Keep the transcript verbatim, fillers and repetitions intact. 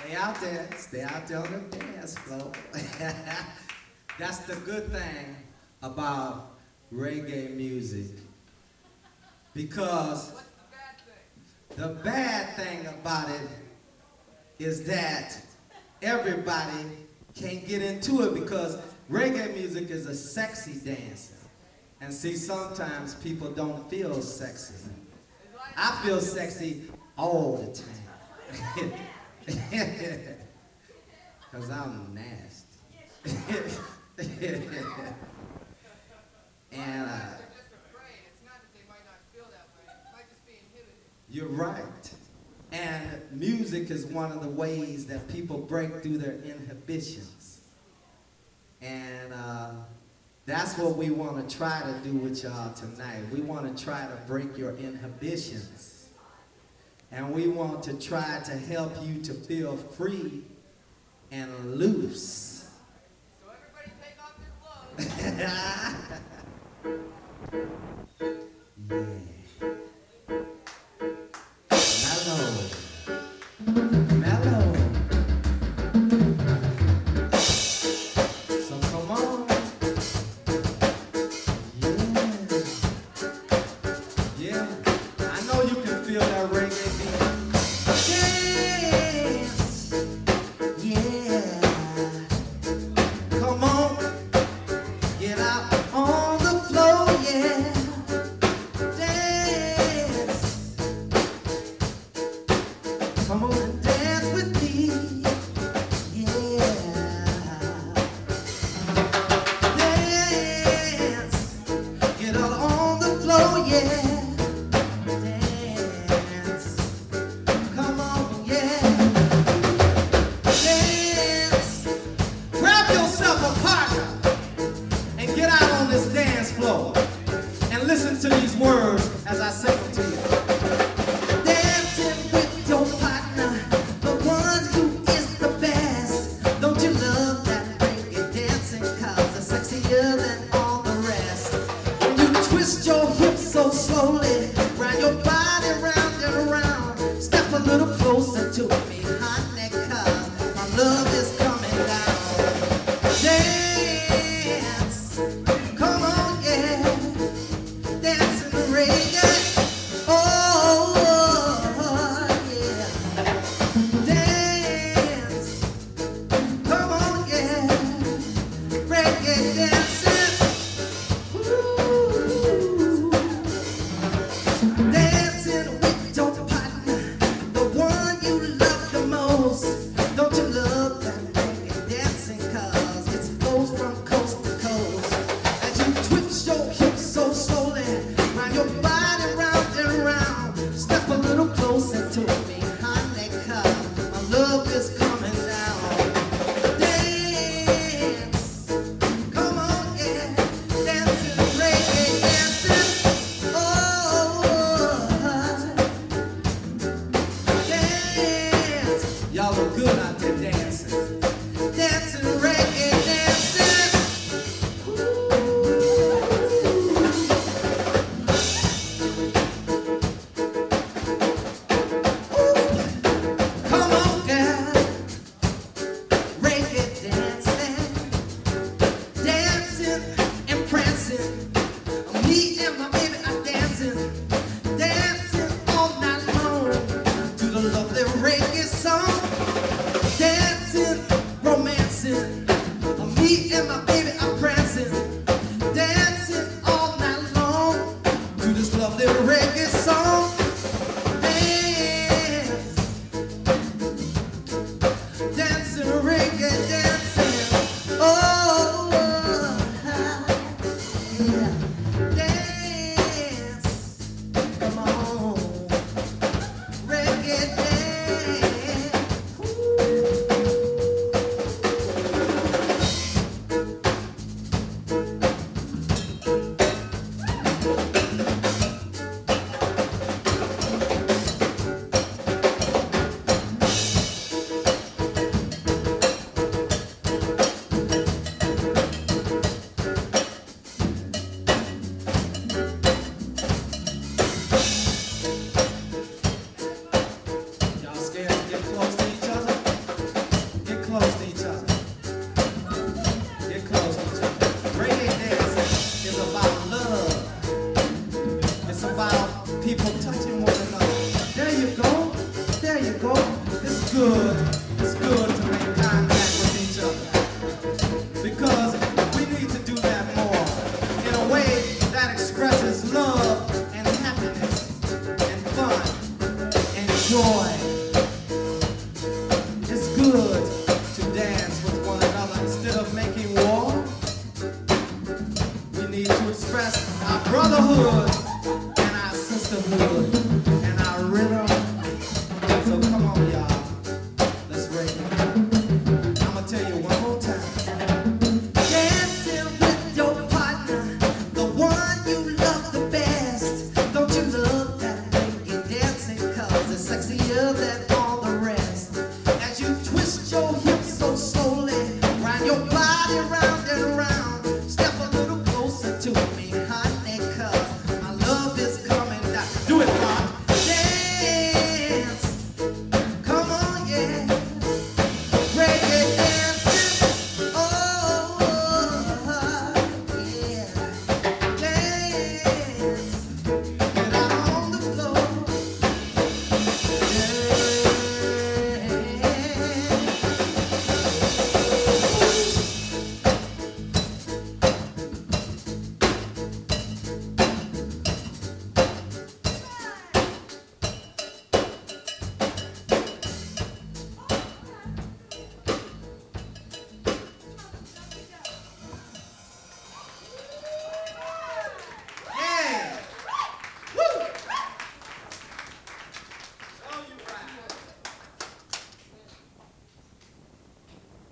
Stay out there. Stay out there on the dance floor. That's the good thing about reggae music. Because the bad thing about it is that everybody can't get into it because reggae music is a sexy dance. And see, sometimes people don't feel sexy. I feel sexy all the time. Because I'm nasty. And uh, you're right. And music is one of the ways that people break through their inhibitions. And uh, that's what we want to try to do with y'all tonight. We want to try to break your inhibitions. And we want to try to help you to feel free and loose. So everybody take off their clothes. Yeah. Mellow. Mellow. So come on. Yeah. Yeah. I know you can feel that reggae beat. Dance. Yeah. Come on. Get out on the floor, yeah. Dance. good.